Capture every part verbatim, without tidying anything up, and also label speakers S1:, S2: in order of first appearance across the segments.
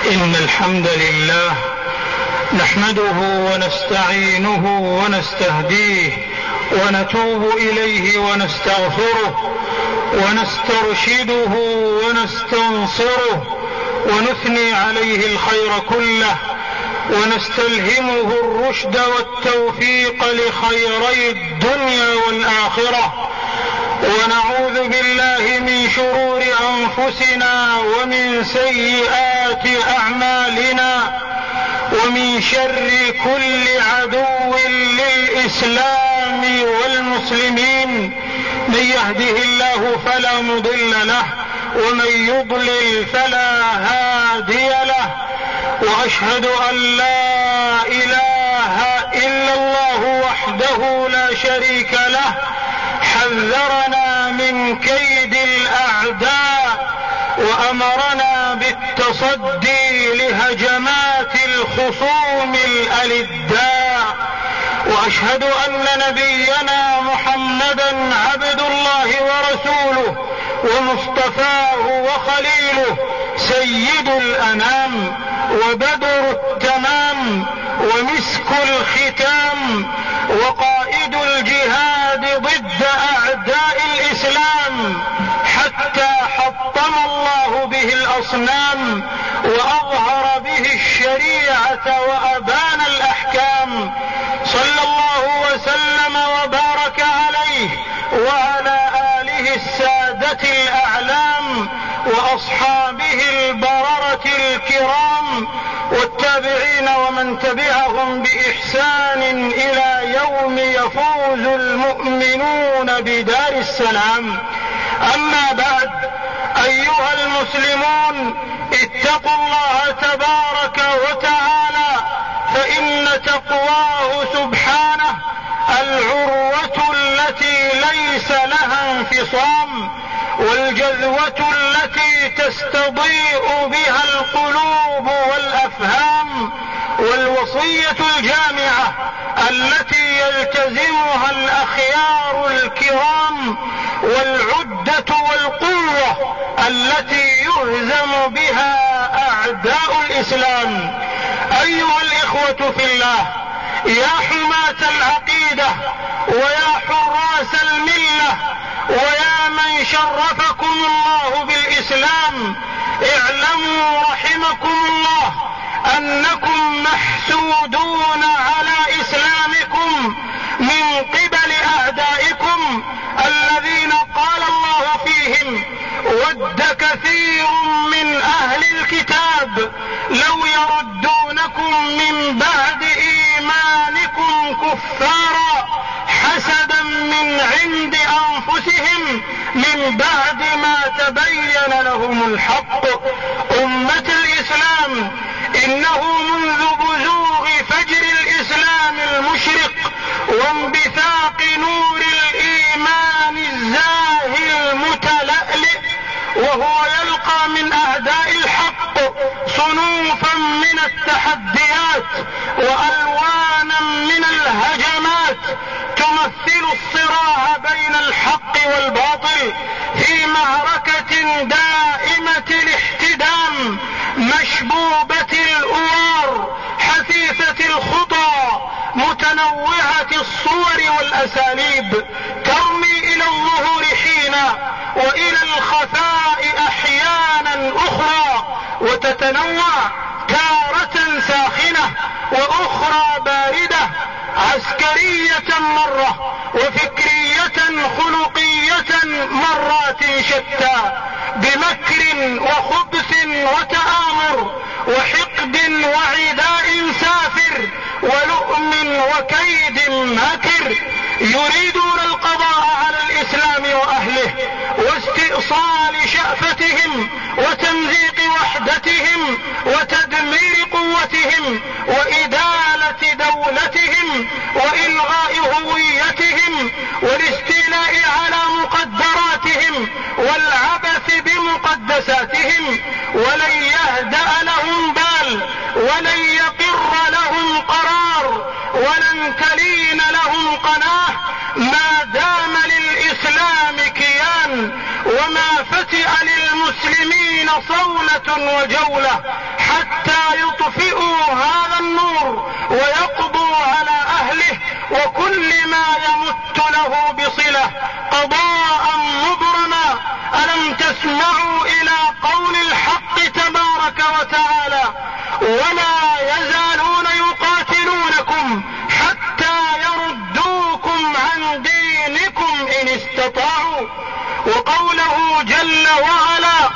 S1: إن الحمد لله نحمده ونستعينه ونستهديه ونتوب إليه ونستغفره ونسترشده ونستنصره ونثني عليه الخير كله ونستلهمه الرشد والتوفيق لخيري الدنيا والآخرة، ونعوذ بالله من شرور أنفسنا ومن سيئات أعمالنا ومن شر كل عدو للإسلام والمسلمين. من يهده الله فلا مضل له ومن يضلل فلا هادي له، وأشهد أن لا إله إلا الله وحده لا شريك له حذرنا من كيد الأعداء وأمرنا بالتصدي لهجمات الخصوم الألداء، وأشهد أن نبينا محمدا عبد الله ورسوله ومصطفاه وخليله سيد الأنام وبدر التمام ومسك الختام وقائد الجهاد ضد أعداء الإسلام حتى حطم الله به الأصنام وأظهر به الشريعة وأبان الأحكام، صلى الله وسلم وبارك عليه وعلى آله السادة الأعلام وأصحابه البررة الكرام والتابعين ومن تبعهم بإحسان إلى يوم يفوز المؤمنون بدار السلام. أما بعد، أيها المسلمون، اتقوا الله تبارك وتعالى، فإن تقواه سبحانه العروة التي ليس لها انفصام، والجذوة التي تستضيء بها القلوب والأفهام، والوصية الجامعة التي يلتزمها الأخيار الكرام، والعدة والقوة التي يهزم بها أعداء الإسلام. أيها الإخوة في الله، يا حماة العقيدة ويا حراس الملة ويا من شرفكم الله بالإسلام، اعلموا رحمكم الله أنكم محسودون على إسلامكم من قبل أعدائكم الذين قال الله فيهم: ود كثير من أهل الكتاب لو يردونكم من بعد إيمانكم كفارا حسدا من عند أنفسهم من بعد ما تبين لهم الحق. أمة الإسلام، إنه منذ بزوغ فجر الإسلام المشرق وانبثاق نور الإيمان الزاهي المتلألئ وهو يلقى من أعداء الحق صنوفا من التحديات وألوانا من الهجمات تمثل الصراع بين الحق والباطل في معركة دائمة الاحتدام مشبوبة الأوار حثيثة الخطى متنوعة الصور والأساليب، ترمي إلى الظهور حينا وإلى الخفاء أحيانا أخرى، وتتنوع تارة ساخنة وأخرى باردة، عسكرية مرة وفكرية خلقية مرات شتى، بمكر وخبث وتآمر وحقد وعداء سافر ولؤم وكيد ماكر، يريدون القضاء على الإسلام وأهله واستئصال شأفتهم وتمزيق وحدتهم وتدمير قوتهم وإدالة دولتهم وإلغاء هويتهم والاستيلاء على مقدراتهم والعبث بمقدساتهم، ولن يهدأ لهم بال ولن يقر لهم قرار ولن تلين لهم قناه ما دام للإسلام كيان وما فتئ للمسلمين صولة وجولة حتى يطفئوا هذا النور ويقضوا على أهله وكل ما يمت له بصلة قضاء مبرما. ألم تسمعوا إلى قول الحق تبارك وتعالى: ولا يزالون يقاتلونكم حتى يردوكم عن دينكم إن استطاعوا. وقوله جل وعلا: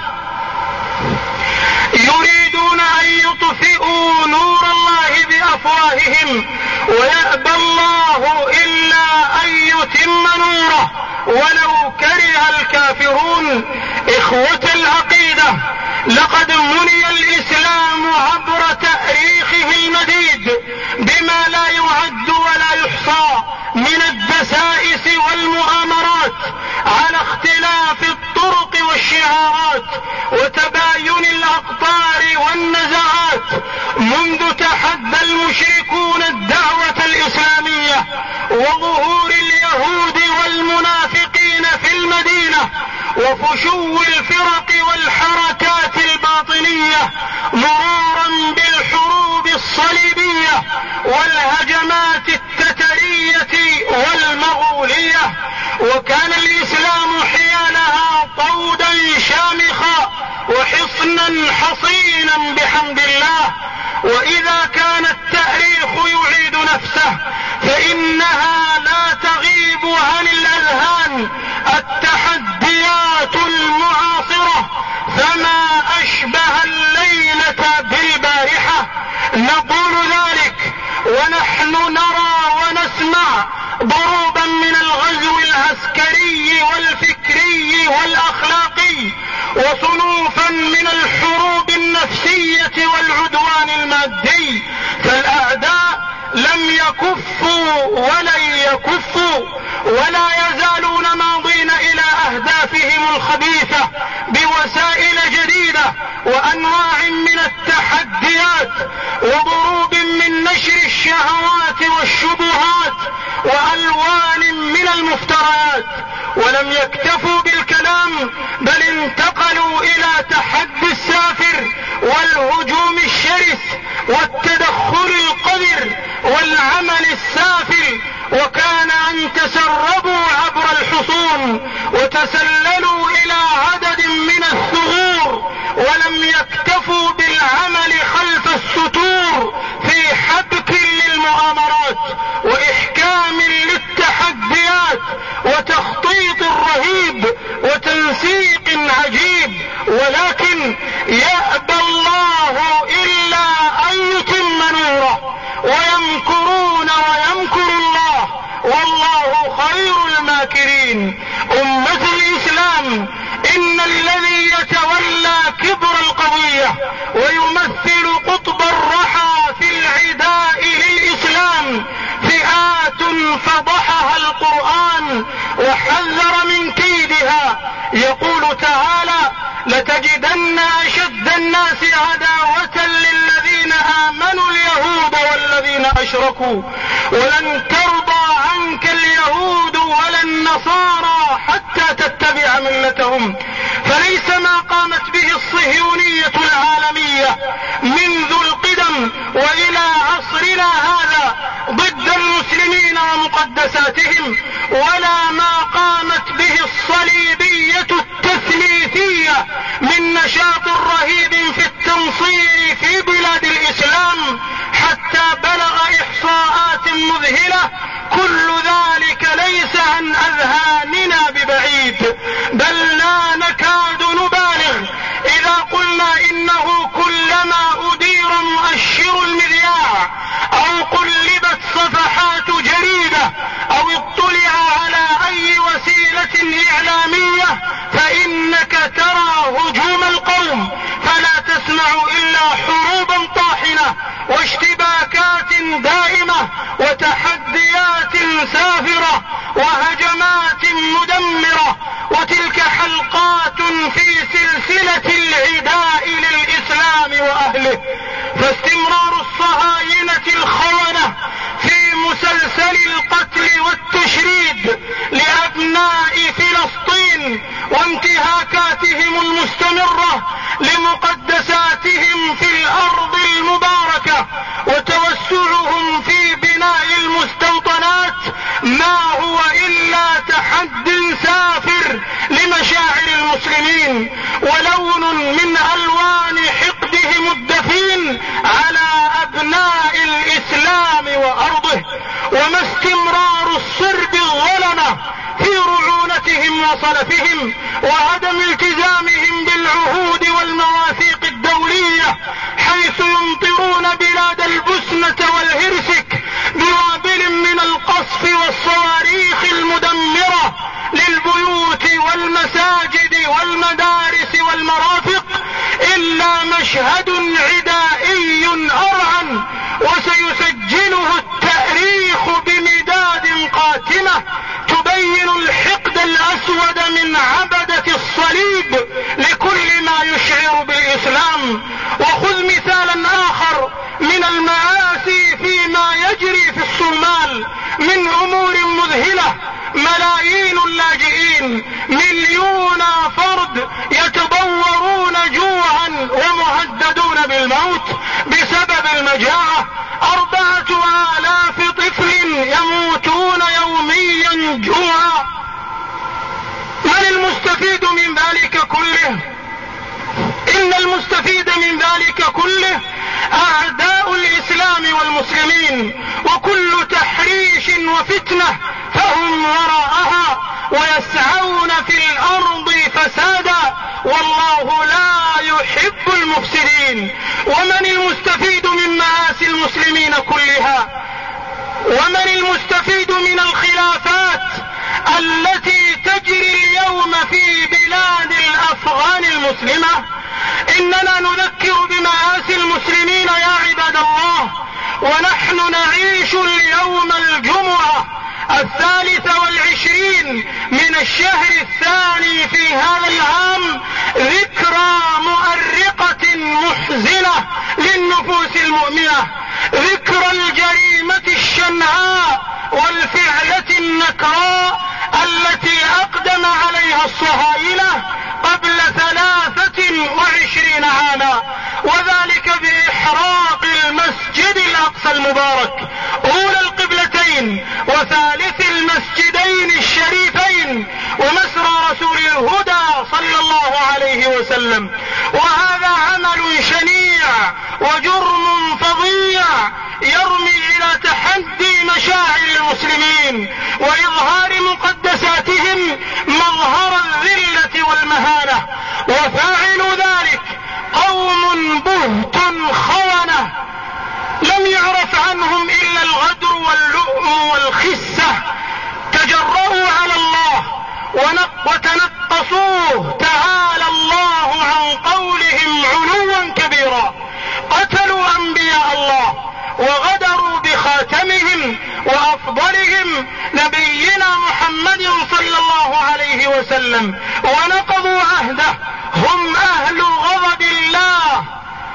S1: يريدون أن يطفئوا نور الله بأفواههم ويأبى الله إلا أن يتم نوره ولو كره الكافرون. إخوة العقيدة، لقد مني الإسلام عبر تاريخه المديد بما لا يعد ولا يحصى من الدسائس والمؤامرات على اختلاف الطرق والشعارات وتباين الأقطار والنزاعات، منذ تحدى المشركون الدعوة الإسلامية وظهور اليهود والمنافقين في المدينة وفشو الفرق والحركات الباطنية، مرورا بالحروب الصليبية والهجمات التترية والمغولية. وكان الإسلام حيالها طودا شامخا وحصنا حصينا بحمد الله. وإذا كان التاريخ يعيد نفسه فإنها لا تغيب عن الأذهان التحديات المعاصرة، فما أشبه الليلة بالبارحة. نقول ذلك ونحن نرى ونسمع ضروبا من الغزو العسكري والفكري والأخلاقي وصنوفا من الحروب النفسية والعدوان المادي. فالأعداء لم يكفوا ولن يكفوا ولا يزالون ماضين إلى أهدافهم الخبيثة بوسائل جديدة وأنواع من التحديات وضروب من نشر الشهوات والشبهات وألوان من المفتريات. ولم يكتفوا بالكلام بل انتقلوا إلى تحدي السافر والهجوم الشرس والتدخل القذر والعمل السافل، وكان أن تسربوا عبر الحصون وتسللوا إلى عدد من الثغور، ولم يكتفوا بالعمل خلف الستور في حبك للمؤامرات وإحكام للتحديات وتخطيط رهيب وتنسيق عجيب، ولكن يأبى الله إلا أن يتم نوره ويمكرون ويمكر الله والله خير الماكرين. أمة الإسلام، إن الذي يتولى كبر القوية ويمثل قطب الرحى في العداء للإسلام فئات فضحها القرآن وحذر من كيدها. يقول تعالى: لتجدن أشد الناس عداوة للذين آمنوا اليهود والذين أشركوا ولن ترضى عنك اليهود ولا النصارى حتى تتبع ملتهم. فليس ما قامت به الصهيونية العالمية منذ القدم وإلى عصرنا هذا ضد المسلمين ومقدساتهم، ولا ما قامت به الصليبية التثليثية من نشاط رهيب في التنصير في بلاد الإسلام حتى بلغ إحصاءات مذهلة. كل ذلك ليس عن أذهاننا ببعيد، بل لا نكاد نبالغ إذا قلنا إنه كلما أدير مؤشر المذياع أو قلبت صفحات جريدة أو اطلع على أي وسيلة إعلامية فإنك ترى هجوم القوم، فلا تسمع إلا حروبا طاحنة واشتباكات دائمة وتحديات سافرة وهجمات مدمرة، وتلك حلقات في سلسلة العداء للإسلام وأهله. فاستمرار الصهاينة الخونة في مسلسل القتل والتشريد لأبناء فلسطين وانتهاكاتهم المستمرة لمقدساتهم في الأرض وما استمرار الصرب الظلمة في رعونتهم وصلفهم وعدم التزامهم بالعهود والمواثيق الدولية، حيث يمطرون بلاد البسنة والهرسك بوابل من القصف والصواريخ المدمرة للبيوت والمساجد والمدارس والمرافق، إلا مشهد عدائي أرعن وسيسجله التاريخ بمداد قاتمة تبين الحقد الأسود من عبدة الصليب لكل ما يشعر بالإسلام. وخذ مثالا آخر من المآسي فيما يجري في الصومال من أمور مذهلة، ملايين اللاجئين، مليون فرد يتضورون جوعا ومهددون بالموت بسبب المجاعة، أربعة آلاف طفل يموتون يوميا جوعا. من المستفيد من ذلك كله؟ إن المستفيد من ذلك كله أعداء الإسلام والمسلمين، وكل تحريش وفتنة فهم وراءها ويسعون في الأرض فسادا، والله لا يحب المفسدين. ومن المستفيد من مآسي المسلمين كلها؟ ومن المستفيد من الخلافات التي تجري اليوم في بلاد الأفغان المسلمة؟ إننا نذكر بمآسي المسلمين يا عباد الله، ونحن نعيش اليوم الجمعة الثالثة والعشرين من الشهر الثاني في هذا العام ذكرى مؤرقة محزنة للنفوس المؤمنة، ذكرى الجريمة الشنعاء والفعلة النكراء التي أقدم عليها الصهاينة قبل ثلاثة وعشرين عاما، وذلك بإحراق المسجد الأقصى المبارك أولى القبلتين وثالث المسجدين الشريفين ومسرى رسول الهدى صلى الله عليه وسلم. وهذا عمل شنيع وجرم فظيع يرمي إلى تحدي مشاعر المسلمين وإظهار مقدساتهم مظهر الذلة والمهانة، وفاعل ذلك قوم بهت خونة لم يعرف عنهم إلا الغدر واللؤم والخسة، تجرؤوا على الله وتنقصوه تعالى الله عن قولهم علوا كبيرا، قتلوا أنبياء الله وغدروا بخاتمهم وأفضلهم نبينا محمد صلى الله عليه وسلم ونقضوا عهده. هم أهل غضب الله،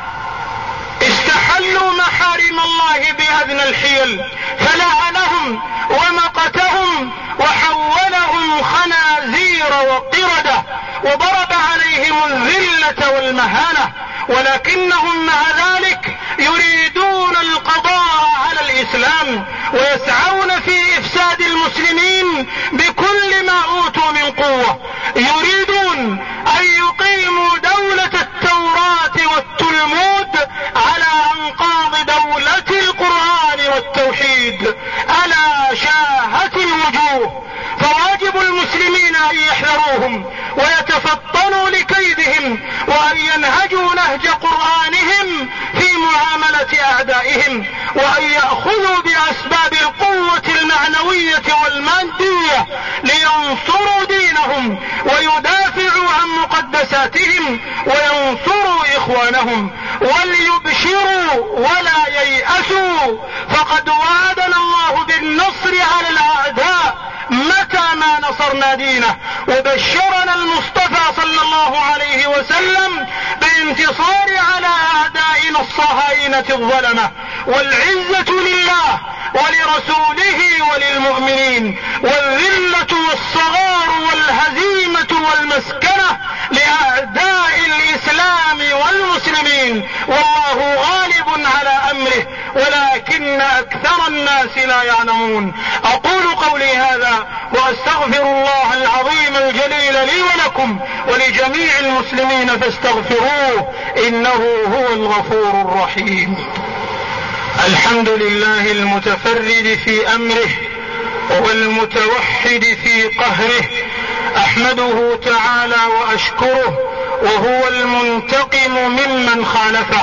S1: استحلوا محارم الله بأذن الحيل فلعنهم ومقتهم وحولهم خنازير وقردة وضرب عليهم الذلة والمهانة، ولكنهم مع ذلك يريدون القضاء على الإسلام ويسعون في إفساد المسلمين بكل ما أوتوا من قوة، يريدون أن يقيموا دولة التوراة والتلمود على أنقاض دولة القرآن والتوحيد. ألا شاهت الوجوه، فواجب المسلمين أن يحذروهم ويتفطنوا لكيدهم وأن ينهجوا نهج قرآنهم في معاملة أعدائهم، وأن يأخذوا بأسباب القوة المعنوية والمادية لينصروا دينهم ويدافعوا عن مقدساتهم وينصروا إخوانهم، وليبشروا ولا ييأسوا، فقد وعدنا الله بالنصر على الأعداء متى ما نصرنا دينه، وبشرنا المصطفى صلى الله عليه وسلم بالانتصار على أعدائنا الصهاينة الظلمة. والعزة لله ولرسوله وللمؤمنين، والذلة والصغار والهزيمة والمسكنة لأعداء الإسلام والمسلمين، والله غالب على أمره ولكن أكثر الناس لا يعلمون. أقول قولي هذا وأستغفر الله العظيم الجليل لي ولكم ولجميع المسلمين فاستغفروه إنه هو الغفور الرحيم. الحمد لله المتفرد في أمره والمتوحد في قهره، أحمده تعالى وأشكره، وهو المنتقم ممن خالفه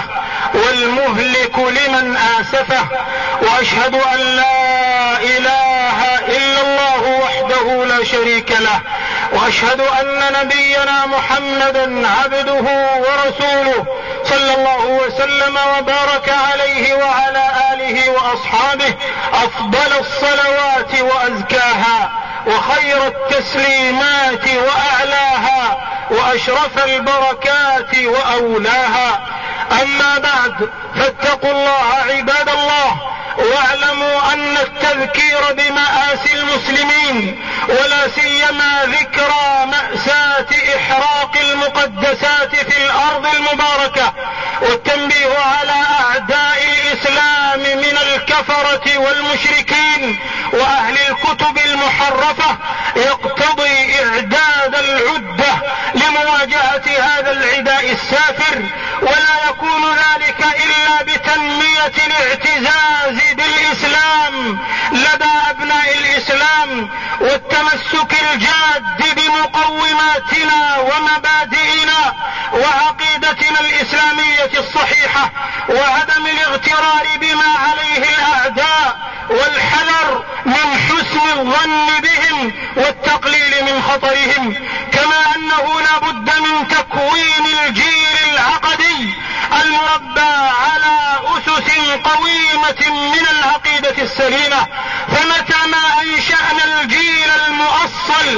S1: والمهلك لمن آسفه، وأشهد أن لا إله إلا الله وحده لا شريك له، وأشهد أن نبينا محمدا عبده ورسوله صلى الله وسلم وبارك عليه وعلى آله وأصحابه أفضل الصلوات وأزكاها وخير التسليمات وأعلاها وأشرف البركات وأولاها. أما بعد، فاتقوا الله عباد الله، واعلموا أن التذكير بمآسي المسلمين ولا سيما ذكرى مأساة إحراق المقدسات في الأرض المباركة والتنبيه على أعداء الإسلام من الكفرة والمشركين وأهل الكتب المحرفة يقتضي إعداد العدة لمواجهة هذا العداء السافر، ولا يكون ذلك إلا بتنمية الاعتزاز بالإسلام لدى أبناء الإسلام والتمسك الجاد بمقوماتنا ومبادئنا وعقيدتنا الإسلامية الصحيحة، وعدم الاغترار بما عليه الأعداء، والحذر من حسن الظن بهم والتقليل من خطرهم، كما أنه لا بد من تكوين الجيل العقدي المربى على أسس قويمة من العقيدة السليمة. فمتى ما أنشأنا الجيل المؤصل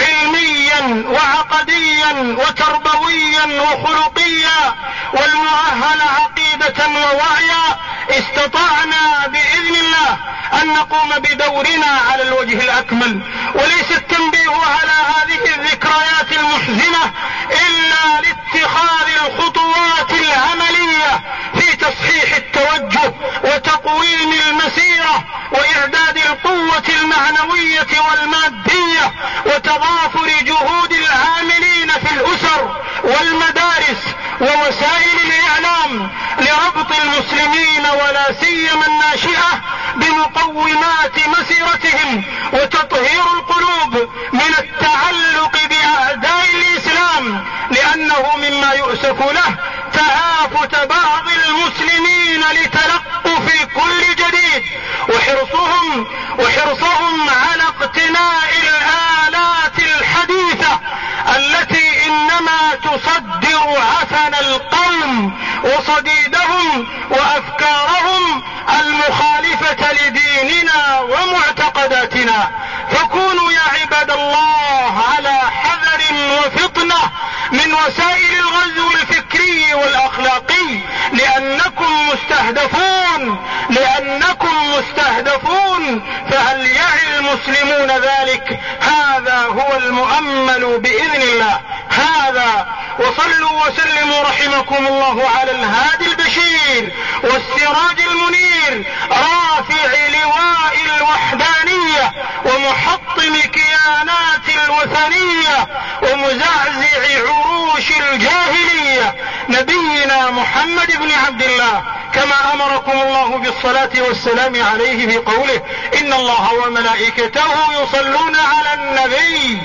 S1: علميا وعقديا وتربويا وخلقيا والمؤهل عقيدة ووعيا، استطعنا بإذن الله أن نقوم بدورنا على الوجه الأكمل. وليس التنبيه على هذه الذكريات المحزنة إلا لاتخاذ الخطوات العملية في تصحيح التوجه وتقويم المسيرة وإعداد القوة المعنوية والمادية وتضافر جهود العاملين في الأسر والمدارس ووسائل الإعلام لربط المسلمين ولا سيما الناشئة بمقومات مسيرتهم وتطهير القلوب من التعلق بأعداء الإسلام، لأنه مما يؤسف له تهافت بعض المسلمين لتلقف كل جديد وحرصهم وحرصهم على اقتناء الآلات الحديثة التي إنما تصدر عفن القوم وصديدهم وأفكارهم المخالفة لديننا ومعتقداتنا. فكونوا يا عباد الله على حذر وفطنة من وسائل الغزو الفكري والأخلاقي، لأنكم مستهدفون لأنكم مستهدفون فهل يعي المسلمون ذلك؟ هذا هو المؤمل بإذن الله. هذا وصلوا وسلموا رحمكم الله على الهادي البشير والسراج المنير رافع لواء الوحدانية ومحطم كيانات الوثنية ومزعزع عروش الجاهلية، نبينا محمد بن عبد الله، كما أمركم الله بالصلاة والسلام عليه في قوله: إن الله وملائكته يصلون على النبي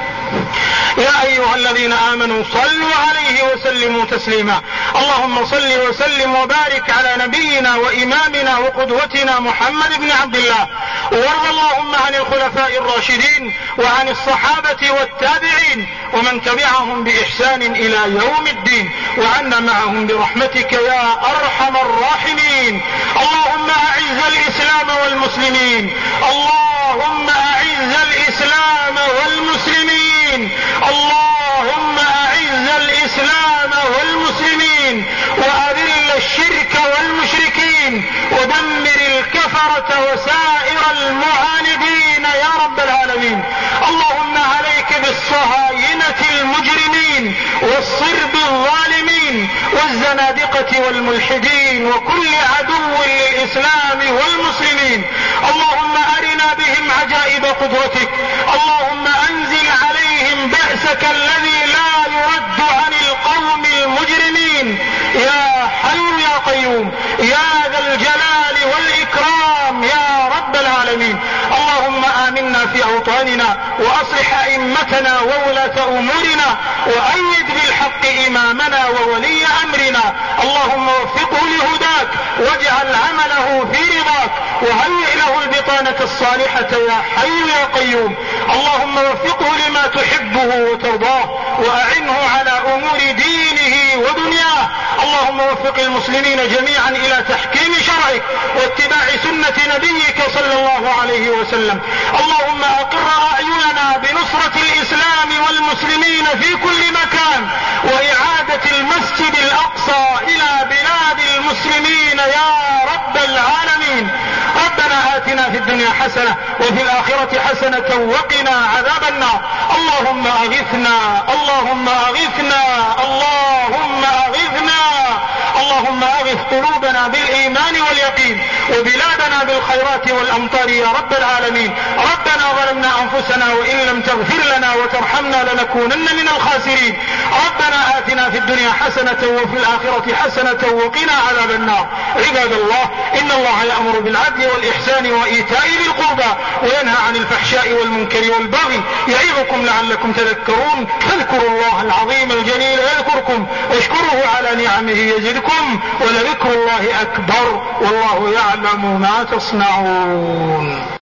S1: يا أيها الذين آمنوا صلوا عليه وسلموا تسليما. اللهم صل وسلم وبارك على نبينا وإمامنا وقدوتنا محمد بن عبد الله، وارض اللهم عن الخلفاء الراشدين وعن الصحابة والتابعين ومن تبعهم بإحسان إلى يوم الدين، وعنا معهم برحمتك يا أرحم الراحمين. اللهم أعز الإسلام والمسلمين، اللهم أعز الإسلام والمسلمين، اللهم أعز الإسلام والمسلمين وأذل الشرك والمشركين ودمر الكفرة وسائر المعاندين يا رب العالمين. اللهم عليك بالصهاينة المجرمين والصرب الظالمين والزنادقة والملحدين وكل عدو للإسلام والمسلمين. اللهم أرنا بهم عجائب قدرتك، اللهم أنزل عليهم بأسك الذي لا يرد عن القوم المجرمين يا حي يا قيوم يا ذا الجلال وأصلح أئمتنا وولاة أمورنا، وأيد بالحق إمامنا وولي أمرنا. اللهم وفقه لهداك، واجعل عمله في رضاك، وهيئ له البطانة الصالحة يا حي يا قيوم. اللهم وفقه لما تحبه وترضاه، وأعنه على أمور دينه ودنياه. اللهم وفق المسلمين جميعا إلى تحكيم شرعك واتباع سنة نبيك صلى الله عليه وسلم. اللهم أقر أعيننا بنصرة الإسلام والمسلمين في كل مكان، وإعادة المسجد الأقصى إلى بلاد المسلمين يا رب العالمين. ربنا آتنا في الدنيا حسنة وفي الآخرة حسنة وقنا عذاب النار. اللهم أغثنا، اللهم أغثنا، اللهم أغثنا. اللهم أغث قلوبنا بالإيمان واليقين، وبلادنا بالخيرات والأمطار يا رب العالمين. ربنا ظلمنا أنفسنا وإن لم تغفر لنا وترحمنا لنكونن من الخاسرين. ربنا آتنا في الدنيا حسنة وفي الآخرة حسنة وقنا عذاب النار. عباد الله، إن الله يأمر بالعدل والإحسان وإيتاء ذي القربى، وينهى عن الفحشاء والمنكر والبغي، يعظكم لعلكم تذكرون. فاذكروا الله العظيم الجليل يذكركم، واشكروه على نعمه يزدكم، ولذكر الله أكبر، والله يعلم ما تصنعون.